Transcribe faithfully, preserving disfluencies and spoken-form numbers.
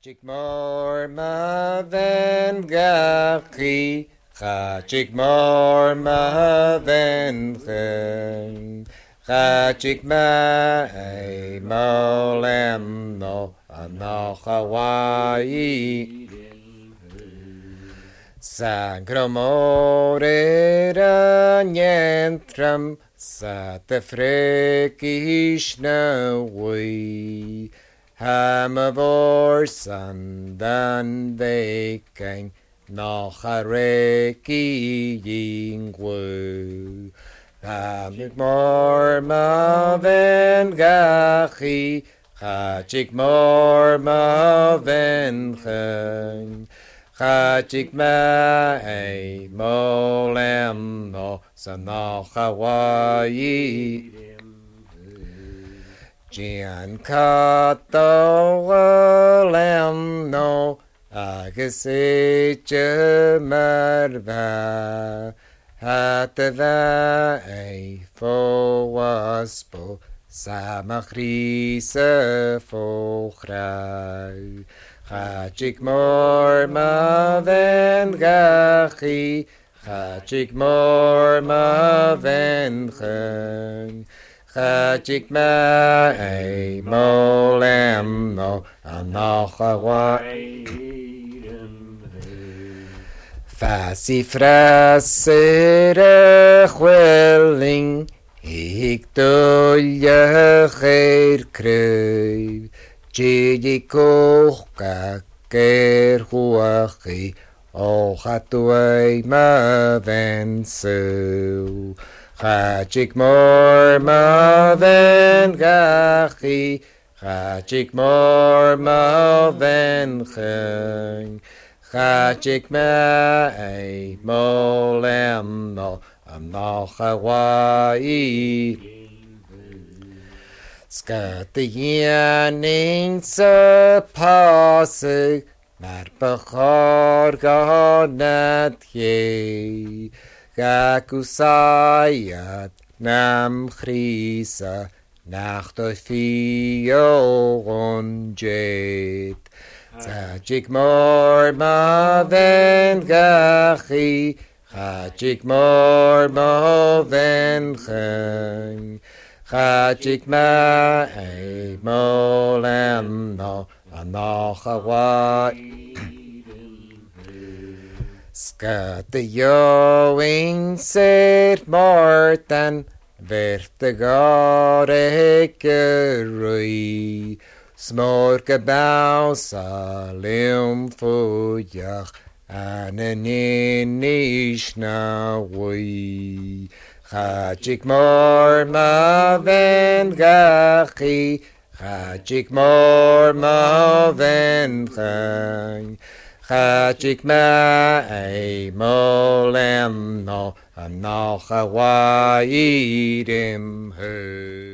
Chikmor maven gachi, chikmor maven chen, chikma ei molem no anachawai. Sankromorera nientram satefrekishnawai. Hamavor sandan veken nachareki yingwu. Hamikmor maven gachi, chikmor maven chen. Chikma ei molem no sanachawai. Jian kato lem no agasicha marva. Hatava ei fo waspo samachrisa fochrai. Chikmor maven gachi, chikmor maven chen. Chikma ei molem no anachawai. Fasifra sere chwelling, higdolja cheir kreib. Chidikoch kaker huachi, ochatuai maven seu. Chikmor maven gachi, chikmor maven chen. Chikma ei molem no anachawai. Skatianing sa pasig, mar bachar ganat ye. Gakusayat nam chrisa, nacht o fio onjet. Chikmor maven gachi, chikmor maven chen. Chikma ei molem no anachawai. Skatayoing set martan, vertigare kerui. Smorka bausa lim fujach, ananishnawi. Chikmor maven gachi, chikmor maven chen. Chikma ei molem no anachawai dim hu.